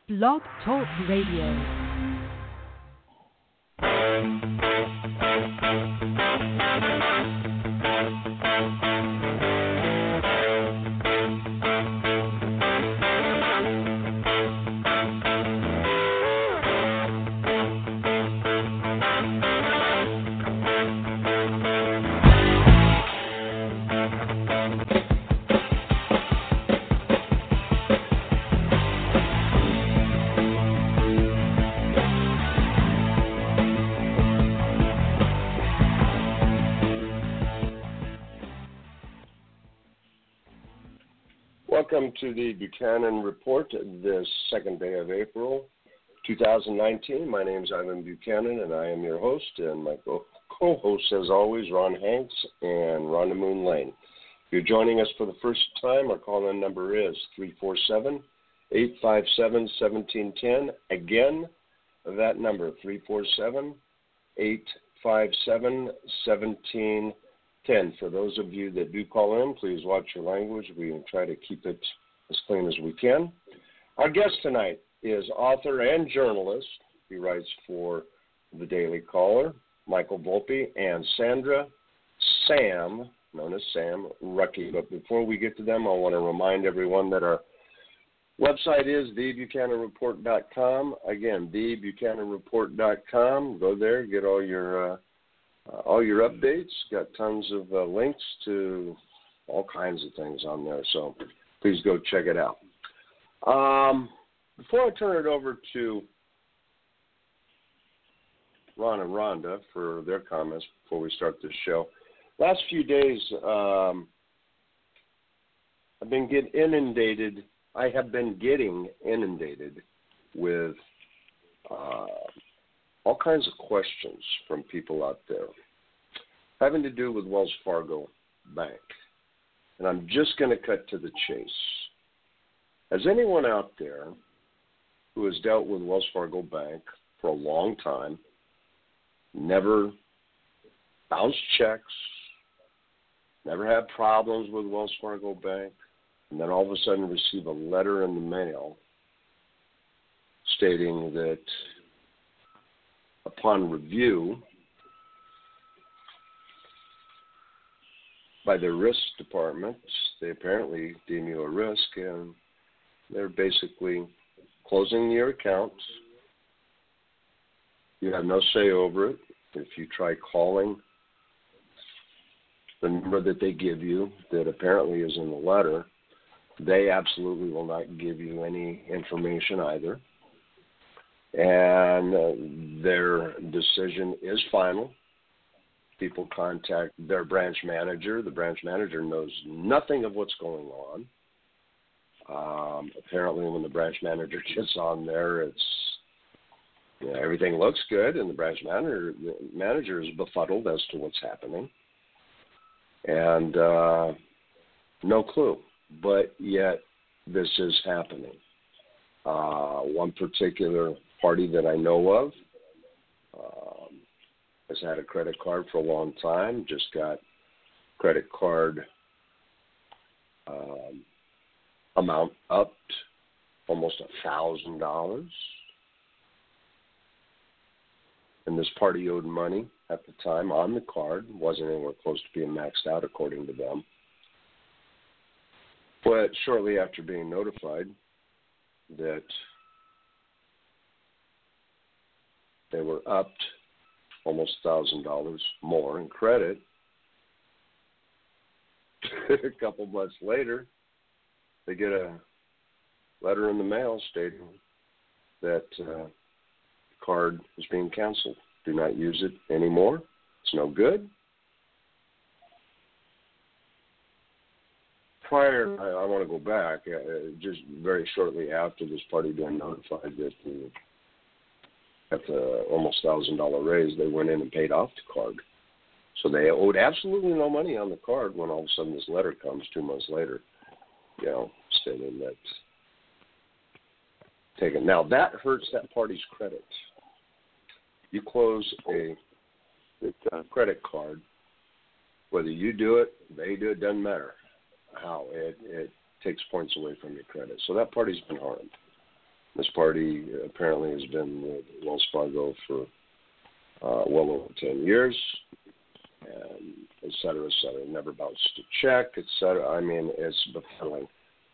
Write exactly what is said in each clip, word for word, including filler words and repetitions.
Blog Talk Radio. Welcome to the Buchanan Report, this second day of April, two thousand nineteen. My name is Ivan Buchanan, and I am your host, and my co-hosts, as always, Ron Hanks and Rhonda Moon Lane. If you're joining us for the first time, our call-in number is three four seven, eight five seven, one seven one zero. Again, that number, three four seven, eight five seven, one seven one zero. ten. For those of you that do call in, please watch your language. We will try to keep it as clean as we can. Our guest tonight is author and journalist. He writes for the Daily Caller, Michael Volpe, and Sandra Sam, known as Sam Ruckey. But before we get to them, I want to remind everyone that our website is the buchanan report dot com. Again, the buchanan report dot com. Go there, get all your uh, Uh, all your updates, got tons of uh, links to all kinds of things on there, so please go check it out. Um, before I turn it over to Ron and Rhonda for their comments before we start this show, last few days um, I've been get inundated, I have been getting inundated with uh, all kinds of questions from people out there having to do with Wells Fargo Bank. And I'm just going to cut to the chase. Has anyone out there who has dealt with Wells Fargo Bank for a long time, never bounced checks, never had problems with Wells Fargo Bank, and then all of a sudden receive a letter in the mail stating that upon review by their risk department, they apparently deem you a risk, and they're basically closing your account. You have no say over it. If you try calling the number that they give you that apparently is in the letter, they absolutely will not give you any information either. And uh, their decision is final. People contact their branch manager. The branch manager knows nothing of what's going on. Um, apparently, when the branch manager gets on there, it's you know, everything looks good, and the branch manager the manager is befuddled as to what's happening, and uh, no clue. But yet, this is happening. Uh, one particular party that I know of um, has had a credit card for a long time, just got credit card um, amount upped almost a thousand dollars. And this party owed money at the time on the card, wasn't anywhere close to being maxed out according to them. But shortly after being notified that they were upped almost one thousand dollars more in credit, a couple months later, they get a letter in the mail stating that uh, the card is being canceled. Do not use it anymore. It's no good. Prior, I, I want to go back, uh, just very shortly after this party being notified that the at the almost one thousand dollars raise, they went in and paid off the card. So they owed absolutely no money on the card when all of a sudden this letter comes two months later, you know, stating that taken. Now, that hurts that party's credit. You close a credit card, whether you do it, they do it, doesn't matter how. It, it takes points away from your credit. So that party's been harmed. This party apparently has been with Wells Fargo for uh, well over ten years, and et cetera, et cetera. Never bounced a check, et cetera. I mean, it's befuddling.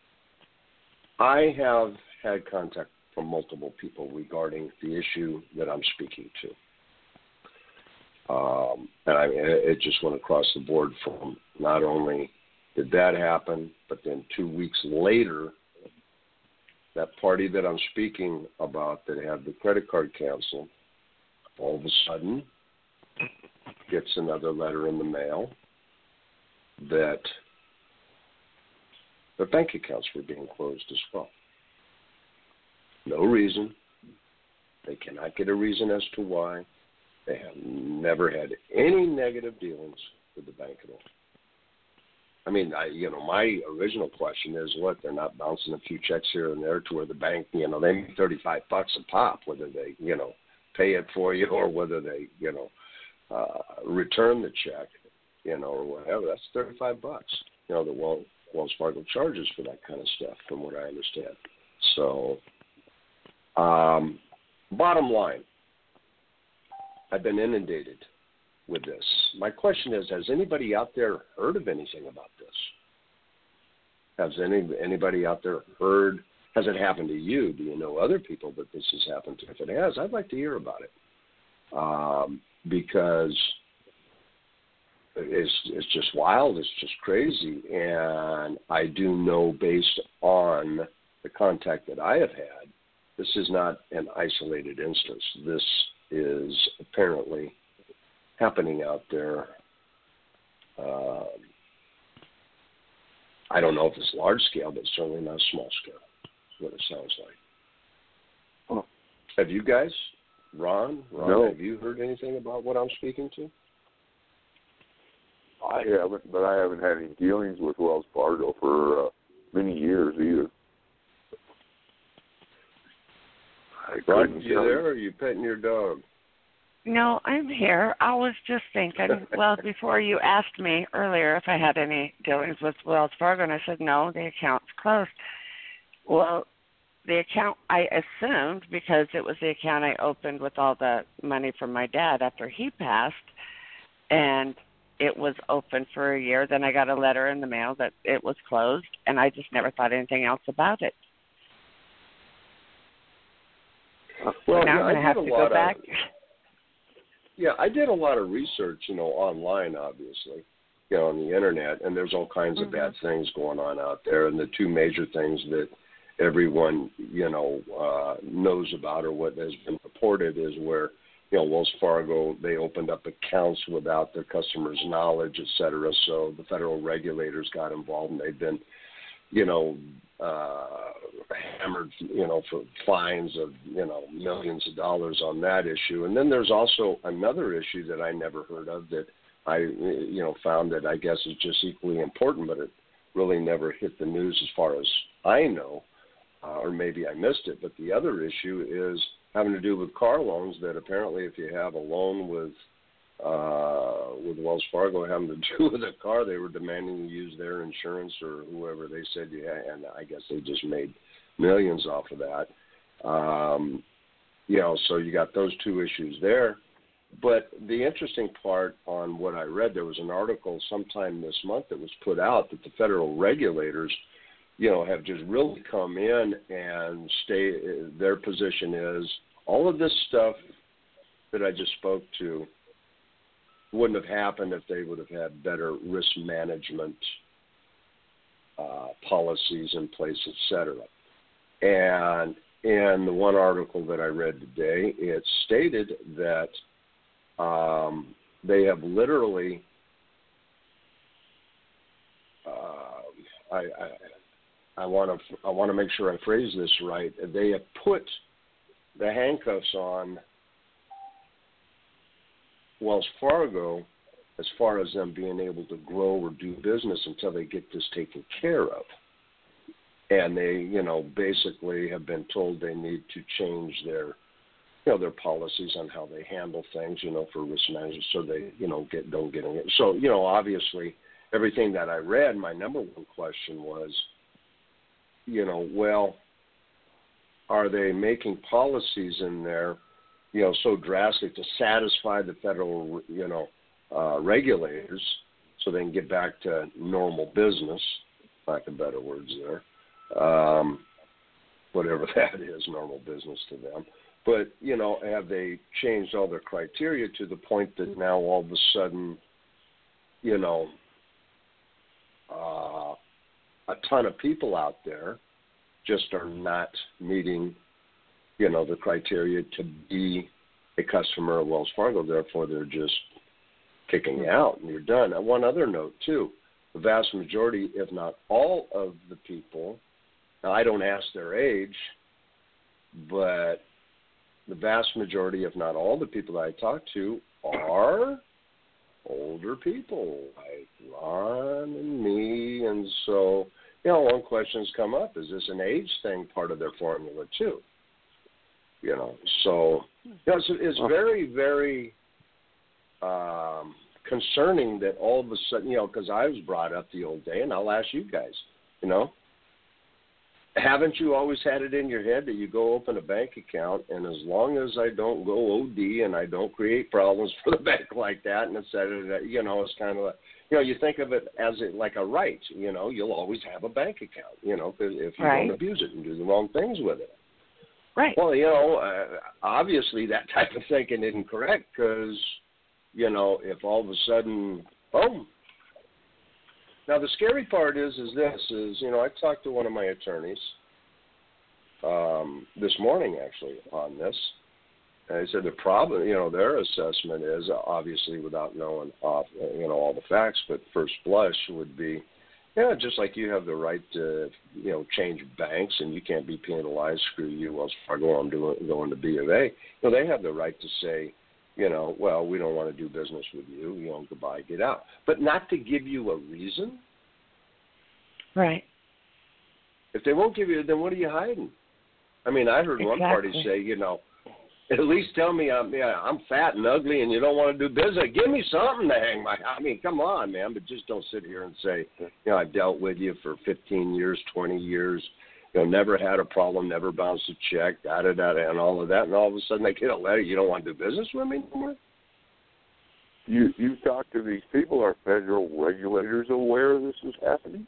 I have had contact from multiple people regarding the issue that I'm speaking to. Um, and I, it just went across the board from not only did that happen, but then two weeks later, that party that I'm speaking about that had the credit card canceled, all of a sudden gets another letter in the mail that their bank accounts were being closed as well. No reason. They cannot get a reason as to why. They have never had any negative dealings with the bank at all. I mean, I, you know, my original question is, what, they're not bouncing a few checks here and there to where the bank, you know, they make thirty-five bucks a pop, whether they, you know, pay it for you or whether they, you know, uh, return the check, you know, or whatever. That's thirty-five bucks, you know, that Wells, Wells Fargo charges for that kind of stuff, from what I understand. So, um, bottom line, I've been inundated with this. My question is, has anybody out there heard of anything about this? Has any anybody out there heard? Has it happened to you? Do you know other people that this has happened to? If it has, I'd like to hear about it, um, because it's it's just wild. It's just crazy, and I do know, based on the contact that I have had, this is not an isolated instance. This is apparently happening out there. Uh, I don't know if it's large scale, but certainly not small scale. That's what it sounds like. Oh. Have you guys, Ron, Ron, no. have you heard anything about what I'm speaking to? I haven't, but I haven't had any dealings with Wells Fargo for uh, many years either. I Ron, you there, or are you petting your dog? No, I'm here. I was just thinking, well, before you asked me earlier if I had any dealings with Wells Fargo, and I said, no, the account's closed. Well, the account, I assumed, because it was the account I opened with all the money from my dad after he passed, and it was open for a year. Then I got a letter in the mail that it was closed, and I just never thought anything else about it. Well, so now yeah, I'm going to have to go back. Of, yeah, I did a lot of research, you know, online, obviously, you know, on the internet, and there's all kinds mm-hmm. of bad things going on out there. And the two major things that everyone, you know, uh, knows about, or what has been reported, is where, you know, Wells Fargo, they opened up accounts without their customers' knowledge, et cetera. So the federal regulators got involved, and they've been, you know, uh, hammered, you know, for fines of, you know, millions of dollars on that issue. And then there's also another issue that I never heard of that I, you know, found that I guess is just equally important, but it really never hit the news as far as I know, uh, or maybe I missed it. But the other issue is having to do with car loans, that apparently if you have a loan with uh, with Wells Fargo having to do with a car, they were demanding you use their insurance or whoever they said you had, and I guess they just made millions off of that. Um, you know, so you got those two issues there. But the interesting part on what I read, there was an article sometime this month that was put out that the federal regulators, you know, have just really come in and stay. Their position is all of this stuff that I just spoke to wouldn't have happened if they would have had better risk management uh, policies in place, et cetera. And in the one article that I read today, it stated that um, they have literally, uh, I, I, I want to I want to make sure I phrase this right. They have put the handcuffs on Wells Fargo as far as them being able to grow or do business until they get this taken care of. And they, you know, basically have been told they need to change their, you know, their policies on how they handle things, you know, for risk management, so they, you know, get don't get in it. So, you know, obviously everything that I read, my number one question was, you know, well, are they making policies in there, you know, so drastic to satisfy the federal, you know, uh, regulators so they can get back to normal business, lack of better words there, um, whatever that is, normal business to them. But, you know, have they changed all their criteria to the point that now all of a sudden, you know, uh, a ton of people out there just are not meeting, you know, the criteria to be a customer of Wells Fargo. Therefore, they're just kicking you out and you're done. And one other note, too, the vast majority, if not all of the people, now I don't ask their age, but the vast majority, if not all the people that I talk to, are older people like Ron and me. And so, you know, one question's come up, is this an age thing part of their formula too? You know, so you know, it's, it's very, very um, concerning that all of a sudden, you know, because I was brought up the old day, and I'll ask you guys, you know, haven't you always had it in your head that you go open a bank account, and as long as I don't go O D and I don't create problems for the bank like that, and et cetera, you know, it's kind of a, you know, you think of it as a, like a right, you know, you'll always have a bank account, you know, if you right. don't abuse it and do the wrong things with it. Right. Well, you know, uh, obviously that type of thinking isn't correct because, you know, if all of a sudden, boom. Now, the scary part is, is this, is, you know, I talked to one of my attorneys um, this morning, actually, on this. And he said the problem, you know, their assessment is, obviously, without knowing, off, you know, all the facts, but first blush would be, yeah, just like you have the right to, you know, change banks and you can't be penalized, screw you, Wells Fargo, I'm doing, going to B of A. You know, they have the right to say, you know, well, we don't want to do business with you, you know, goodbye, get out. But not to give you a reason. Right. If they won't give you, then what are you hiding? I mean, I heard exactly. one party say, you know, at least tell me I'm, yeah, I'm fat and ugly and you don't want to do business. Give me something to hang my, I mean, come on, man, but just don't sit here and say, you know, I've dealt with you for fifteen years, twenty years, you know, never had a problem, never bounced a check, da, da, da, da, and all of that, and all of a sudden they get a letter, you don't want to do business with me anymore? You, you talk to these people, are federal regulators aware this is happening?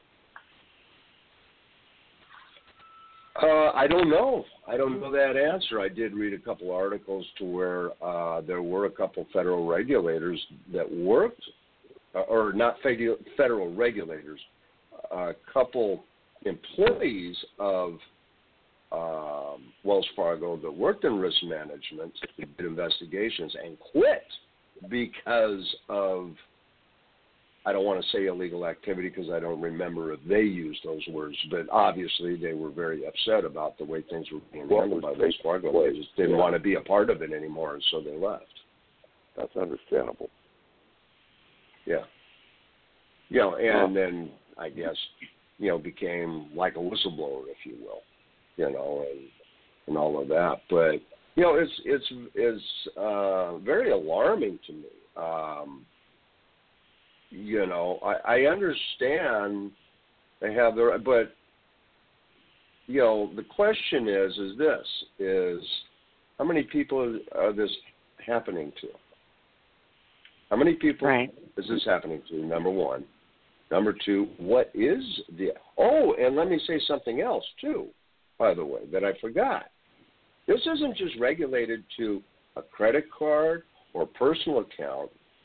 Uh, I don't know. I don't know that answer. I did read a couple articles to where uh, there were a couple federal regulators that worked, uh, or not federal, federal regulators, a couple employees of um, Wells Fargo that worked in risk management, did investigations, and quit because of, I don't want to say illegal activity because I don't remember if they used those words, but obviously they were very upset about the way things were being handled by Wells Fargo. They just didn't yeah. want to be a part of it anymore, and so they left. That's understandable. Yeah. You know, and then I guess, you know, became like a whistleblower, if you will, you know, and and all of that. But, you know, it's, it's, it's uh, very alarming to me. Um You know, I, I understand they have their, but, you know, the question is, is this, is how many people are this happening to? How many people right. is this happening to, number one? Number two, what is the, oh, and let me say something else, too, by the way, that I forgot. This isn't just regulated to a credit card or personal account.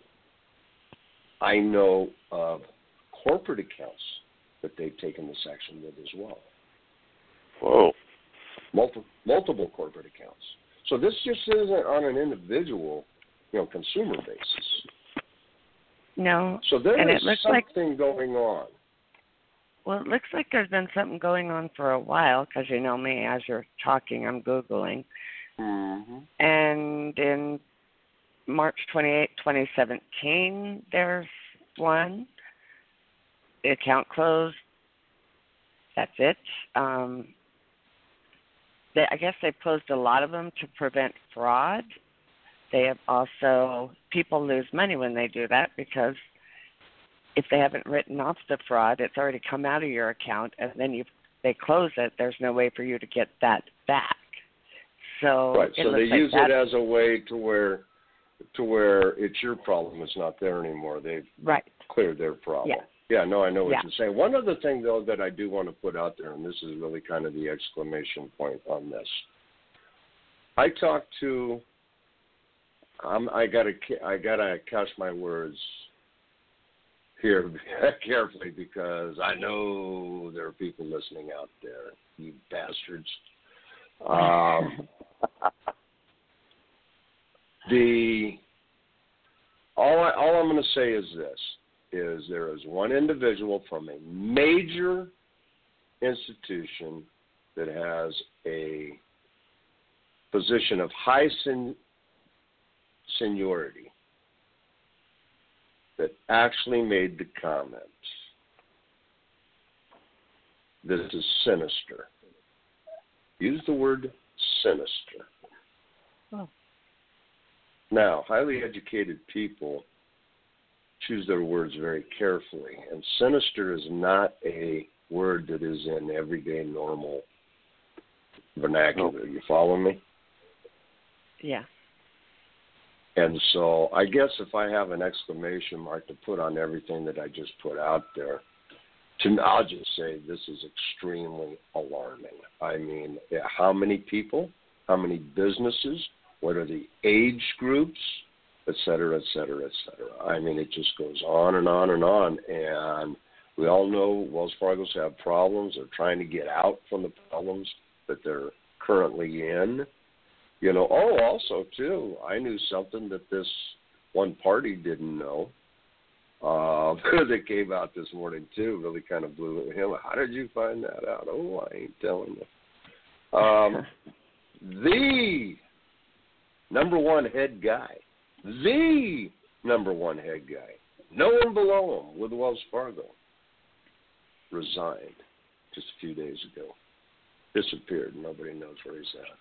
I know of corporate accounts that they've taken this action with as well. Whoa. Multiple, multiple corporate accounts. So this just isn't on an individual, you know, consumer basis. No. So there and is it looks something like, going on. Well, it looks like there's been something going on for a while because, you know me, as you're talking, I'm Googling. Mm-hmm. And in March twenty-eighth, twenty seventeen, there's one. The account closed. That's it. Um, they, I guess they've closed a lot of them to prevent fraud. They have also, people lose money when they do that because if they haven't written off the fraud, it's already come out of your account, and then you they close it. There's no way for you to get that back. So right. it So they looks like use that's, it as a way to where to where it's your problem. It's not there anymore. They've right. cleared their problem. Yeah. Yeah, no, I know what Yeah. you're saying. One other thing, though, that I do want to put out there, and this is really kind of the exclamation point on this. I talked to, um, I gotta, I gotta couch my words here carefully because I know there are people listening out there, you bastards. Um, the all I, all I'm going to say is this. Is there is one individual from a major institution that has a position of high sen- seniority that actually made the comment. This is sinister. Use the word sinister. Oh. Now, highly educated people choose their words very carefully, and sinister is not a word that is in everyday normal vernacular. You follow me? Yeah. And so I guess if I have an exclamation mark to put on everything that I just put out there, to, I'll just say this is extremely alarming. I mean, how many people, how many businesses, what are the age groups, et cetera, et cetera, et cetera. I mean, it just goes on and on and on. And we all know Wells Fargo's have problems. They're trying to get out from the problems that they're currently in. You know, oh, also, too, I knew something that this one party didn't know uh, that came out this morning, too. Really kind of blew him. How did you find that out? Oh, I ain't telling you. Um, the number one head guy, the number one head guy, no one below him with Wells Fargo, resigned just a few days ago. Disappeared. Nobody knows where he's at.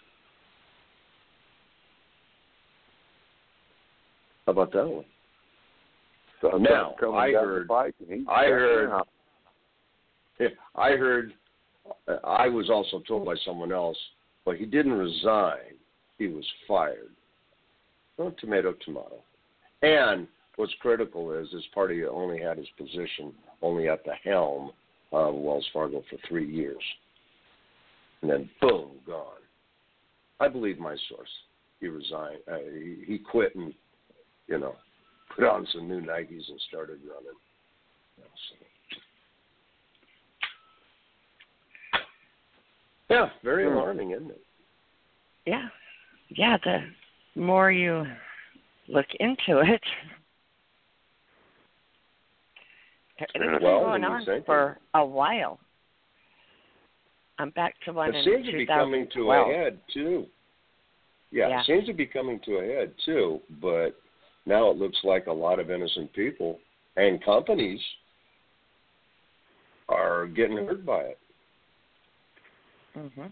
How about that one? So now, I down heard, the pike and he's I heard, out. yeah, I heard, I was also told by someone else, but he didn't resign. He was fired. No, tomato, tomato. And what's critical is this party only had his position only at the helm of Wells Fargo for three years. And then, boom, gone. I believe my source. He resigned. Uh, he, he quit and, you know, put on some new Nikes and started running. You know, so. Yeah, very hmm. alarming, isn't it? Yeah. Yeah, the more you look into it, it's been well, going on for a while. I'm back to one it in seems to be coming to a head, too. Yeah, yeah, it seems to be coming to a head, too, but now it looks like a lot of innocent people and companies are getting hurt by it. Mm-hmm.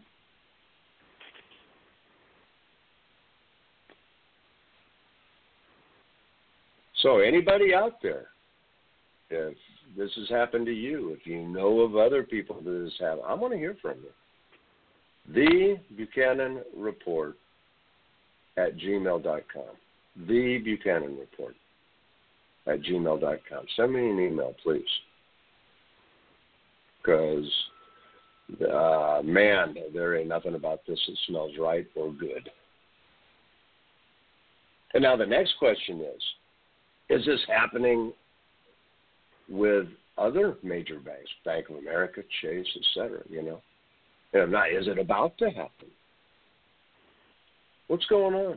So anybody out there, if this has happened to you, if you know of other people that this happened, I want to hear from you. The Buchanan Report at gmail dot com. The Buchanan Report at gmail dot com. Send me an email, please. Because, uh, man, there ain't nothing about this that smells right or good. And now the next question is, is this happening with other major banks, Bank of America, Chase, et cetera, you know? And if not, is it about to happen? What's going on?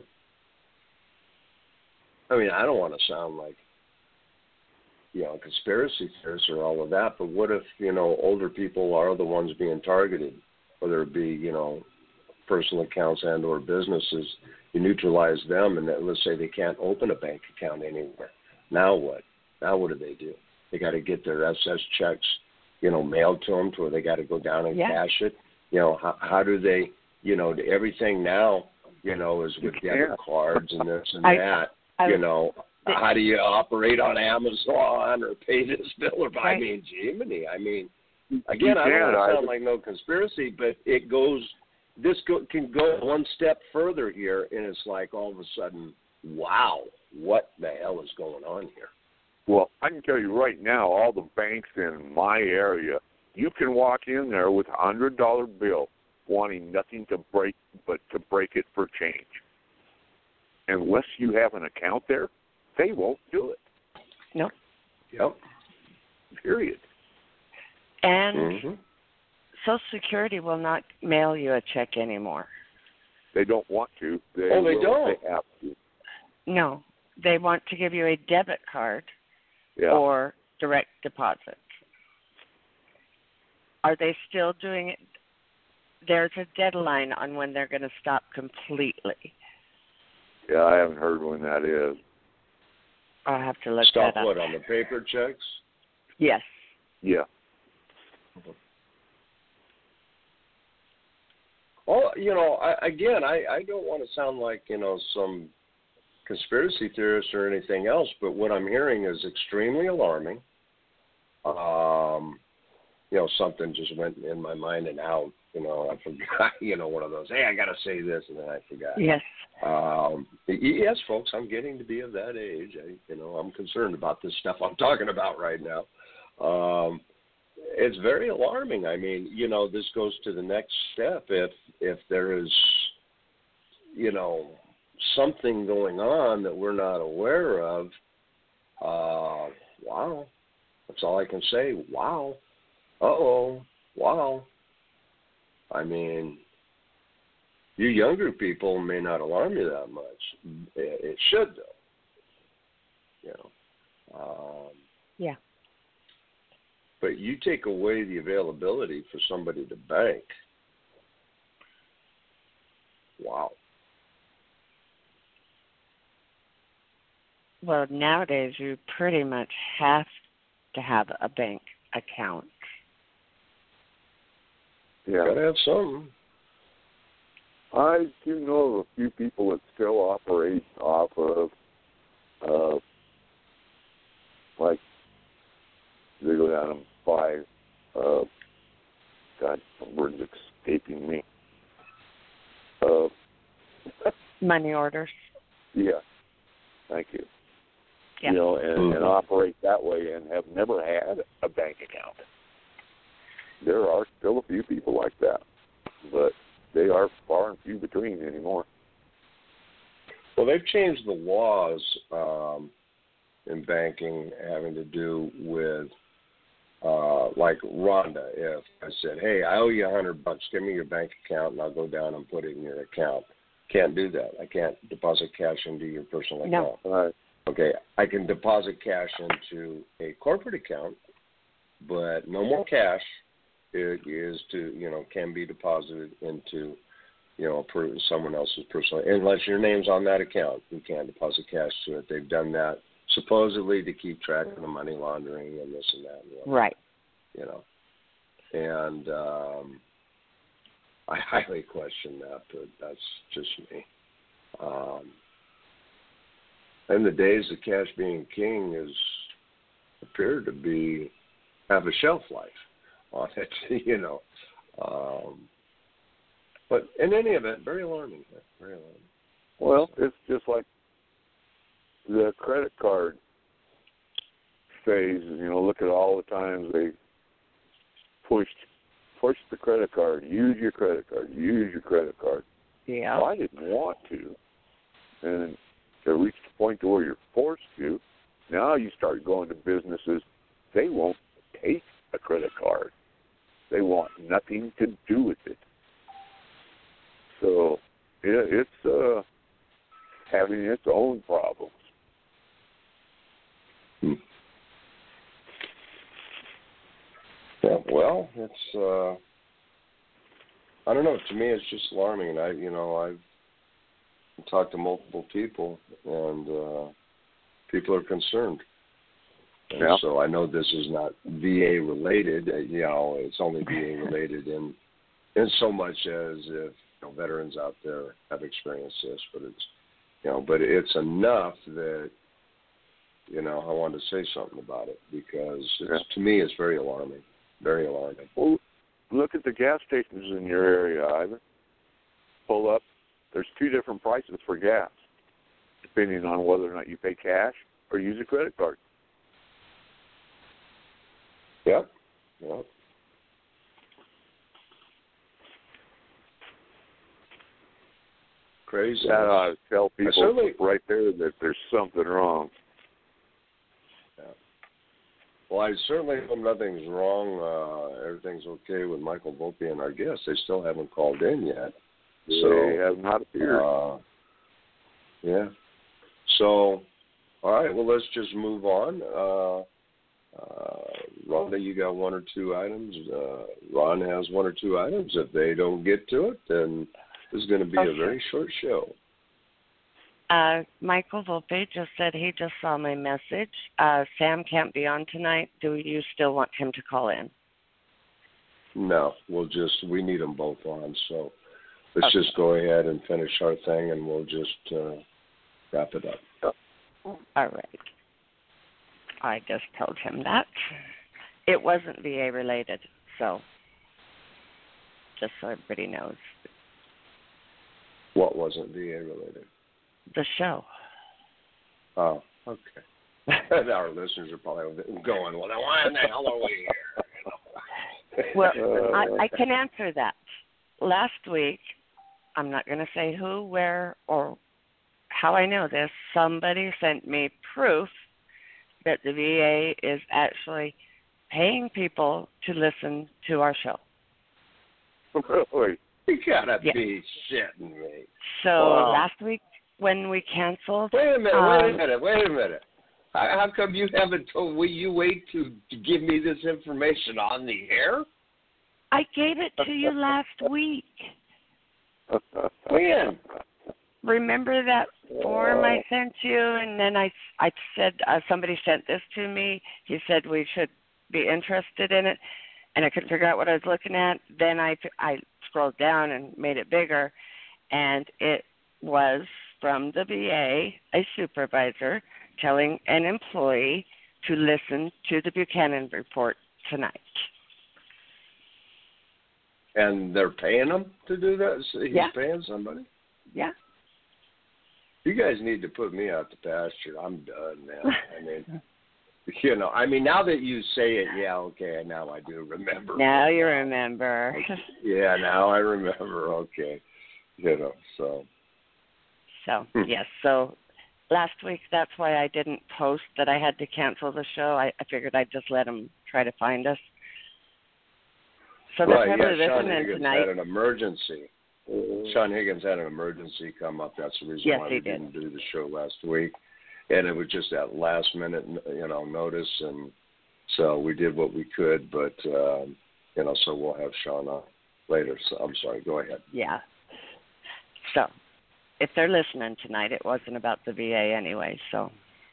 I mean, I don't want to sound like, you know, conspiracy theorists or all of that, but what if, you know, older people are the ones being targeted, whether it be, you know, personal accounts and or businesses, you neutralize them, and then let's say they can't open a bank account anywhere. Now what? Now what do they do? They got to get their S S checks, you know, mailed to them to where they got to go down and yeah. cash it. You know, how, how do they, you know, everything now, you know, is with debit cards and this and I, that. I, you know, the, how do you operate on Amazon or pay this bill? Or right. I mean, Jiminy, I mean, again, I don't want to sound like no conspiracy, but it goes this go, can go one step further here, and it's like all of a sudden, wow, what the hell is going on here? Well, I can tell you right now, all the banks in my area, you can walk in there with a hundred dollar bill, wanting nothing to break but to break it for change. Unless you have an account there, they won't do it. Nope. Yep. Period. And Mm-hmm. Social Security will not mail you a check anymore. They don't want to. They Oh, they will, don't? They have to. No. They want to give you a debit card Yeah. or direct deposit. Are they still doing it? There's a deadline on when they're going to stop completely. Yeah, I haven't heard when that is. I'll have to look Stop that up. what, on the paper checks? Yes. Yeah. Oh, you know, I, again, I, I don't want to sound like, you know, some conspiracy theorist or anything else, but what I'm hearing is extremely alarming. Um, you know, something just went in my mind and out. You know, I forgot, you know, one of those, hey, I got to say this, and then I forgot. Yes. Um, yes, folks, I'm getting to be of that age. I, you know, I'm concerned about this stuff I'm talking about right now. Um, it's very alarming. I mean, you know, this goes to the next step. If if there is, you know, something going on that we're not aware of, uh, wow. That's all I can say. Wow. Uh-oh. Wow. I mean, you younger people may not alarm you that much. It should, though. You know. Um, yeah. But you take away the availability for somebody to bank. Wow. Well, nowadays you pretty much have to have a bank account. Yeah. Gotta have something. I do know of a few people that still operate off of, uh, like, they go down and buy, uh, God, the word's escaping me. Uh, Money orders. yeah, thank you. Yeah. You know, and, Mm-hmm. and operate that way and have never had a bank account. There are still a few people like that, but they are far and few between anymore. Well, they've changed the laws um, in banking having to do with, uh, like Rhonda. If I said, "Hey, I owe you a hundred bucks, give me your bank account, and I'll go down and put it in your account," can't do that. I can't deposit cash into your personal No. account. Right. Okay, I can deposit cash into a corporate account, but no more cash. It is to, you know, can be deposited into, you know, someone else's personal, unless your name's on that account, you can't deposit cash to it. They've done that supposedly to keep track of the money laundering and this and that. And whatnot, Right. you know, and um, I highly question that, but that's just me. Um, and the days of cash being king is appear to be have a shelf life on it, you know. Um, but in any event, very alarming. Very alarming. Well, it's just like the credit card phase. You know, look at all the times they pushed push the credit card. Use your credit card. Use your credit card. Yeah. Well, I didn't want to, and to reach the point to where you're forced to. Now you start going to businesses. They won't take a credit card. They want nothing to do with it. So it, it's uh, having its own problems. Hmm. Yeah, well, it's uh, I don't know. To me, it's just alarming. And I, you know, I've talked to multiple people, and uh, people are concerned. And yeah. So I know this is not V A related. Uh, you know, it's only V A related in in so much as if you know, veterans out there have experienced this, but it's you know, but it's enough that you know I wanted to say something about it because it's, yeah. to me it's very alarming, very alarming. Well, look at the gas stations in your area, Ivan. fill up, there's two different prices for gas, depending on whether or not you pay cash or use a credit card. Yep. Yep. Crazy. That ought to tell people certainly, right there that there's something wrong. Yeah. Well, I certainly hope nothing's wrong. Uh, everything's okay with Michael Volpe and our guests. They still haven't called in yet. So, they have not appeared. Uh, yeah. So, all right. Well, let's just move on. Uh, uh, Rhonda, you got one or two items. Uh, Ron has one or two items. If they don't get to it, then this is going to be okay. a very short show. Uh, Michael Volpe just said he just saw my message. Uh, Sam can't be on tonight. Do you still want him to call in? No, we'll just, we need them both on. So let's okay. just go ahead and finish our thing, and we'll just uh, wrap it up. All right. I just told him that. It wasn't V A related, so just so everybody knows. What wasn't V A related? The show. Oh, okay. Our listeners are probably going, well, then why in the hell are we here? Well, I, I can answer that. Last week, I'm not going to say who, where, or how I know this, somebody sent me proof that the V A is actually paying people to listen to our show. Really? You gotta yeah. be shitting me. So wow. last week when we canceled... Wait a minute, um, wait a minute, wait a minute. How, how come you haven't told me, you wait to, to give me this information on the air? I gave it to you last week. When? Remember that form I sent you, and then I, I said uh, somebody sent this to me. He said we should be interested in it, and I couldn't figure out what I was looking at. Then I, I scrolled down and made it bigger, and it was from the V A, a supervisor, telling an employee to listen to the Buchanan report tonight. And they're paying them to do that? So he's yeah. paying somebody? Yeah. You guys need to put me out to pasture. I'm done, man. I mean, you know, I mean, now that you say it, yeah, okay, now I do remember. Now you remember. Okay. Yeah, now I remember. Okay. You know, so. So, yes. So last week, that's why I didn't post that I had to cancel the show. I, I figured I'd just let them try to find us. So they're right, probably yeah, Sean listening Higgins tonight. had an emergency. Sean Higgins had an emergency come up. That's the reason yes, why he we did. didn't do the show last week. And it was just that last minute, you know, notice. And so we did what we could. But, um, you know, so we'll have Sean on later. So I'm sorry. Go ahead. Yeah. So if they're listening tonight, it wasn't about the V A anyway. So.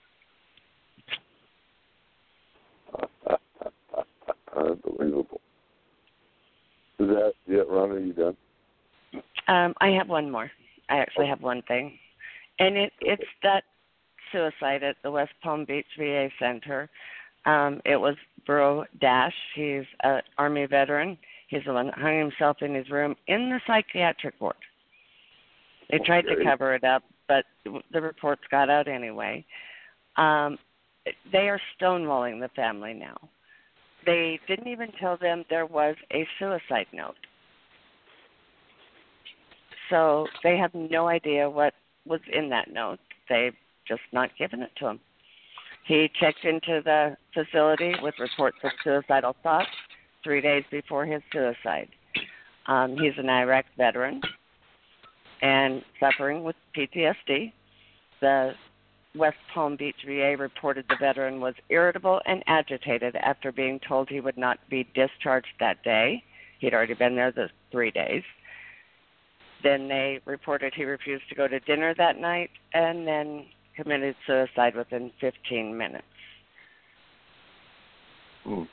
Unbelievable. Is that it, Ron? Are you done? Um, I have one more. I actually have one thing. And it, it's that suicide at the West Palm Beach V A Center. Um, it was Bro Dash. He's an Army veteran. He's the one that hung himself in his room in the psychiatric ward. They tried to cover it up, but the reports got out anyway. Um, they are stonewalling the family now. They didn't even tell them there was a suicide note. So they have no idea what was in that note. They've just not given it to him. He checked into the facility with reports of suicidal thoughts three days before his suicide. Um, he's an Iraq veteran and suffering with P T S D. The West Palm Beach V A reported the veteran was irritable and agitated after being told he would not be discharged that day. He'd already been there the three days. Then they reported he refused to go to dinner that night and then committed suicide within fifteen minutes. Mm.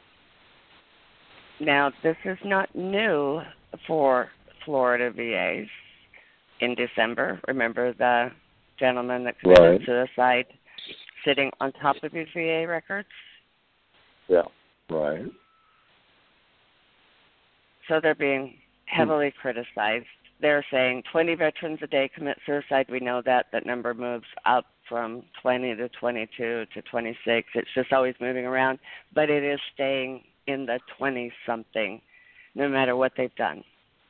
Now, this is not new for Florida V As. In December, remember the gentleman that committed right. suicide sitting on top of his V A records? Yeah. Right. So they're being heavily hmm. criticized. they're saying twenty veterans a day commit suicide. We know that. That number moves up from twenty to twenty-two to twenty-six. It's just always moving around, but it is staying in the twenty-something no matter what they've done.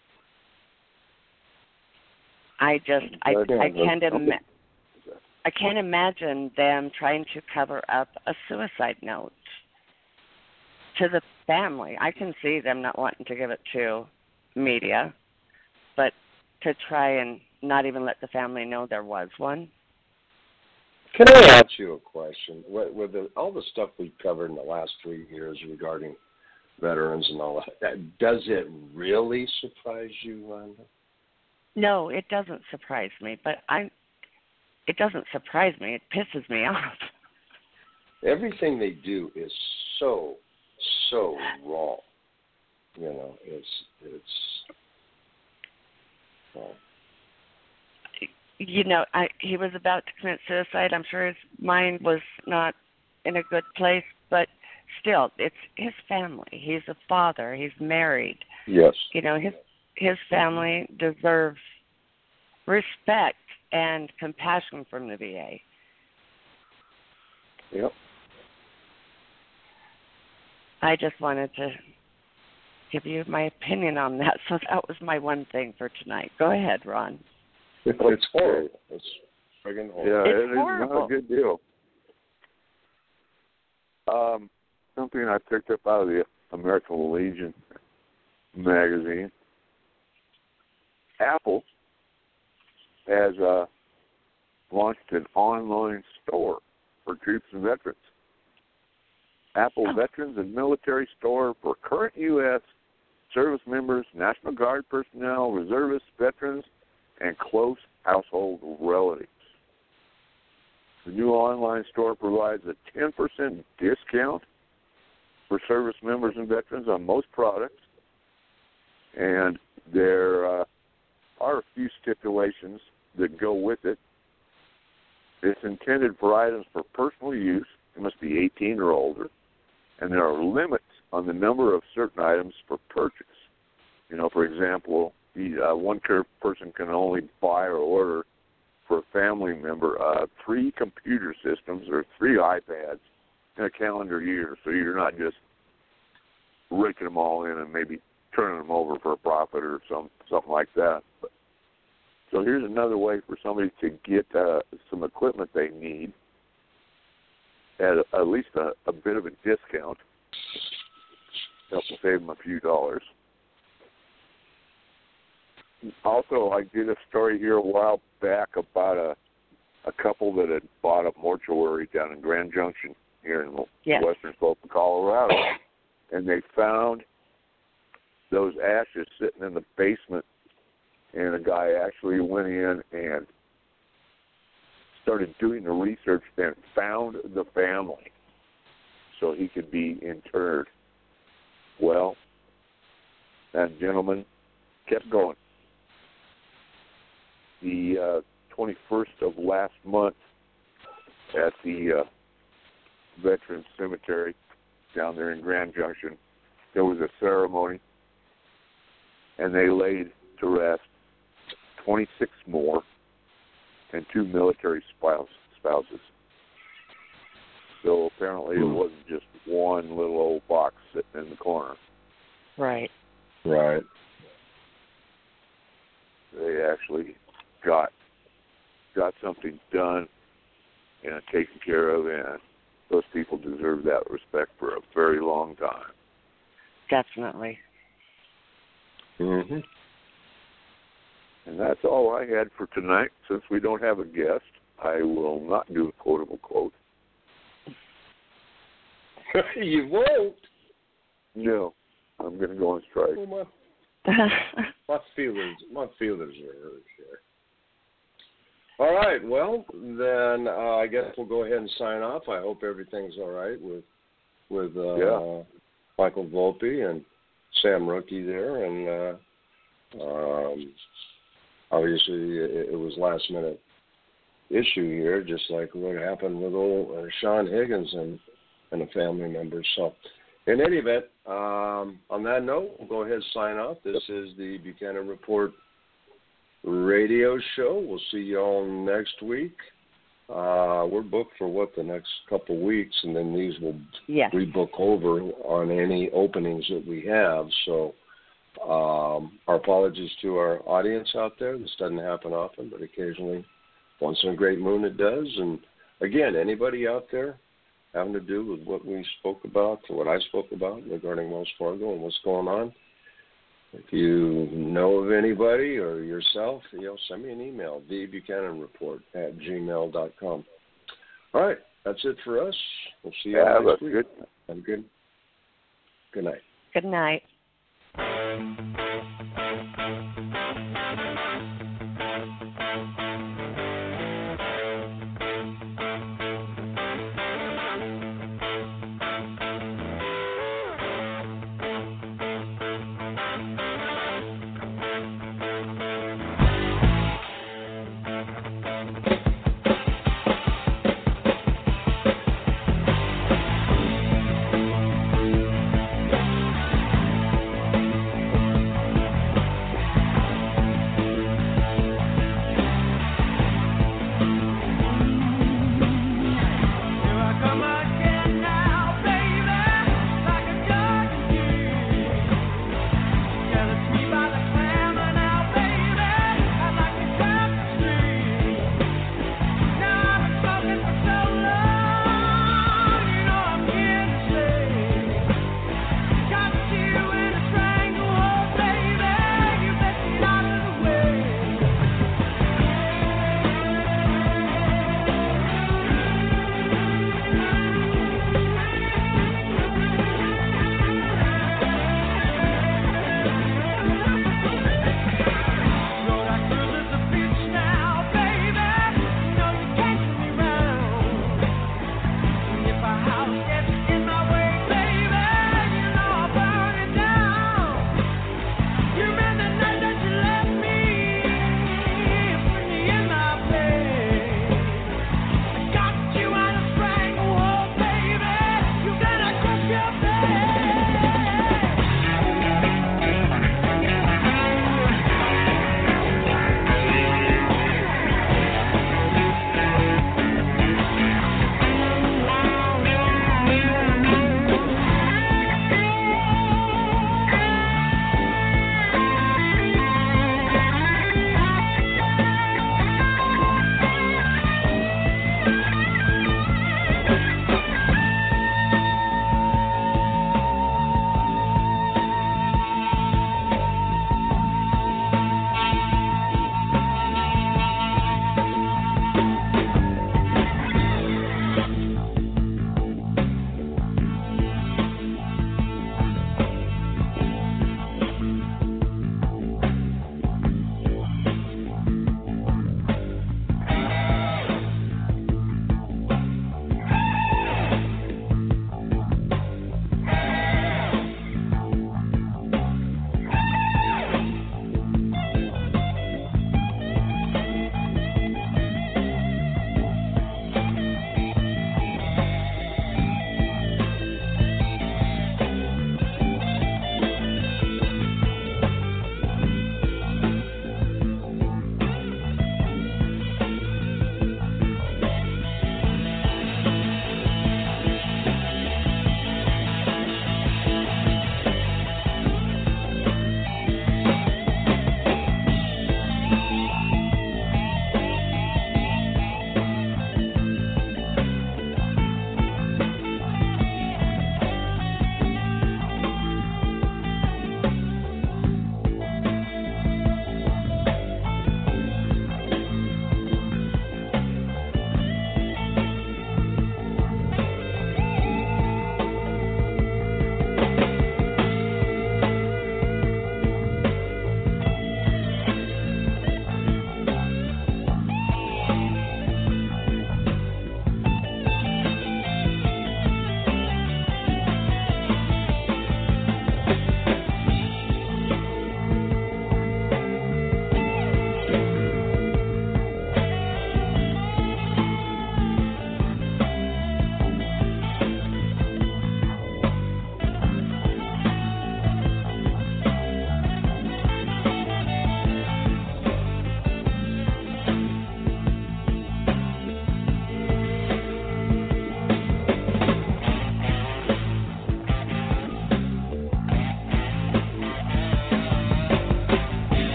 I just, I, I can't ima- I can't imagine them trying to cover up a suicide note to the family. I can see them not wanting to give it to media, but to try and not even let the family know there was one. Can I ask you a question? With, with the, all the stuff we've covered in the last three years regarding veterans and all that, does it really surprise you, Rhonda? No, it doesn't surprise me, but I, it doesn't surprise me. It pisses me off. Everything they do is so, so wrong. You know, it's, it's, well. You know, I, he was about to commit suicide. I'm sure his mind was not in a good place, but still, it's his family. He's a father. He's married. Yes. You know, his his family deserves respect and compassion from the V A. Yep. I just wanted to give you my opinion on that, so that was my one thing for tonight. Go ahead, Ron. It's horrible. It's friggin' horrible. Yeah, it's it horrible. is not a good deal. Um, something I picked up out of the American Legion magazine. Apple has uh, launched an online store for troops and veterans. Apple Oh. Veterans and Military Store for current U S service members, National Guard personnel, reservists, veterans, and close household relatives. The new online store provides a ten percent discount for service members and veterans on most products, and there uh, are a few stipulations that go with it. It's intended for items for personal use. It must be eighteen or older, and there are limits on the number of certain items for purchase. You know, for example, the, uh, one person can only buy or order for a family member uh, three computer systems or three iPads in a calendar year, so you're not just raking them all in and maybe turning them over for a profit or some something like that. But, so here's another way for somebody to get uh, some equipment they need at a, at least a, a bit of a discount. Help to save them a few dollars. Also, I did a story here a while back about a a couple that had bought a mortuary down in Grand Junction here in the Yes. western slope of Colorado, and they found those ashes sitting in the basement, and a guy actually went in and started doing the research and found the family so he could be interred. Well, that gentleman kept going. The uh, twenty-first of last month at the uh, Veterans Cemetery down there in Grand Junction, there was a ceremony, and they laid to rest twenty-six more and two military spouse, spouses. So apparently it wasn't just one little old box sitting in the corner. Right. Right. They actually got got something done and taken care of, and those people deserve that respect for a very long time. Definitely. Mm-hmm. And that's all I had for tonight. Since we don't have a guest, I will not do a quotable quote. You won't? No, I'm going to go on strike. Well, my, my feelings, my feelings are hurt here. All right, well, then uh, I guess we'll go ahead and sign off. I hope everything's all right with with uh, yeah. Michael Volpe and Sam Rookie there. And uh, um, obviously it, it was last-minute issue here, just like what happened with old uh, Sean Higgins and, and a family member. So in any event, um, on that note, we'll go ahead and sign off. This is the Buchanan Report radio show. We'll see you all next week. Uh, we're booked for, what, the next couple weeks, and then these will yes. rebook over on any openings that we have. So um, our apologies to our audience out there. This doesn't happen often, but occasionally, once in a great moon, it does. And, again, anybody out there having to do with what we spoke about or what I spoke about regarding Wells Fargo and what's going on, if you know of anybody or yourself, you know, send me an email, the buchanan report at gmail dot com. All right, that's it for us. We'll see you yeah, next week. Good. Have a good, good night. Good night.